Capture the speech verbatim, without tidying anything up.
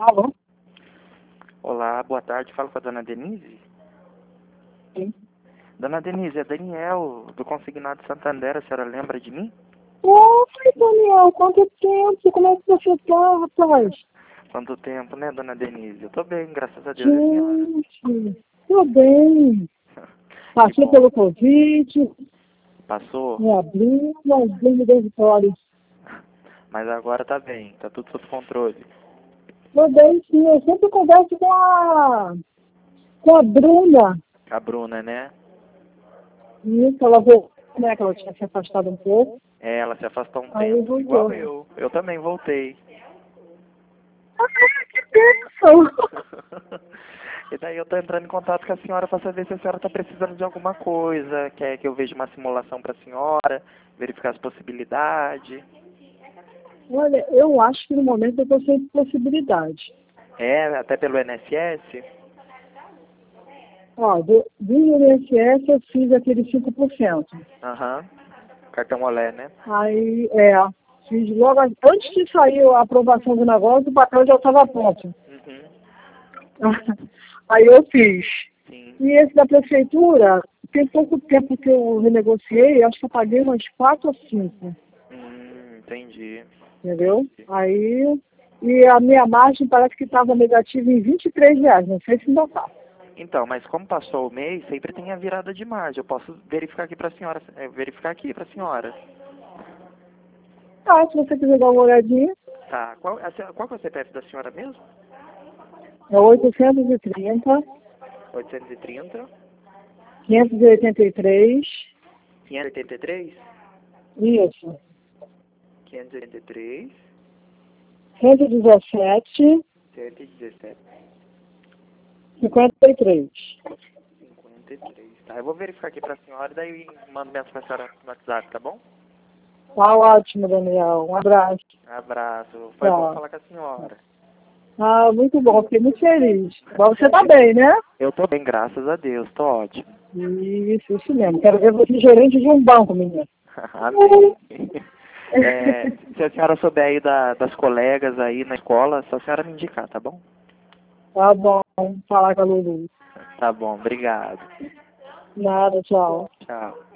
Alô? Olá, boa tarde. Falo com a dona Denise? Sim. Dona Denise, é Daniel, do Consignado Santander. A senhora lembra de mim? Oi, Daniel, quanto tempo? Como é que você tá, rapaz? Quanto tempo, né, dona Denise? Eu tô bem, graças a Deus. E a senhora? Gente, tô bem. Que Passei bom. pelo Covid, Passou? me abri, mas bem de vitória. Mas agora tá bem, tá tudo sob controle. Tô bem, sim. Eu sempre converso com a, com a Bruna. A Bruna, né? Isso, ela voltou, né? Que ela tinha se afastado um pouco. É, ela se afastou um Aí tempo, igual voltou. eu. Eu também voltei. Ah, que bênção! E daí eu tô entrando em contato com a senhora para saber se a senhora tá precisando de alguma coisa, quer que eu veja uma simulação pra senhora, verificar as possibilidades. Olha, eu acho que no momento eu estou sem possibilidade. É, até pelo I N S S? Ó, do, do I N S S eu fiz aquele cinco por cento. Aham. Cartão Olé, né? Aí, é, fiz logo, a- antes de sair a aprovação do negócio, o papel já estava pronto. Uhum. Aí eu fiz. Sim. E esse da prefeitura, tem pouco tempo que eu renegociei, acho que eu paguei umas quatro ou cinco, Hum, entendi. entendeu? Aí, e a minha margem parece que estava negativa em vinte e três reais, não sei se ainda está. Então, mas como passou o mês, sempre tem a virada de margem. Eu posso verificar aqui pra senhora, é, verificar aqui pra senhora. Tá, se você quiser dar uma olhadinha, Tá. Qual, a senhora- qual que é o C P F da senhora mesmo? é oitocentos e trinta, oitocentos e trinta, quinhentos e oitenta e três, quinhentos e oitenta e três, isso, quinhentos e oitenta e três, cento e dezessete, cento e dezessete, cinquenta e três. cinquenta e três. Tá, eu vou verificar aqui pra senhora e daí mando mensagem pra senhora no WhatsApp, tá bom? Tá ótimo, Daniel. Um abraço. Abraço. Foi bom Tchau. falar com a senhora. Ah, muito bom. Fiquei muito feliz. Mas você tá bem, né? Eu tô bem, graças a Deus. Tô ótimo. Isso, isso mesmo. Quero ver você gerente de um banco, menina. Amém. É, se a senhora souber aí da, das colegas aí na escola, só a senhora me indicar, tá bom? Tá bom. Falar com a Lulu. Tá bom, obrigado. Nada, tchau. Tchau.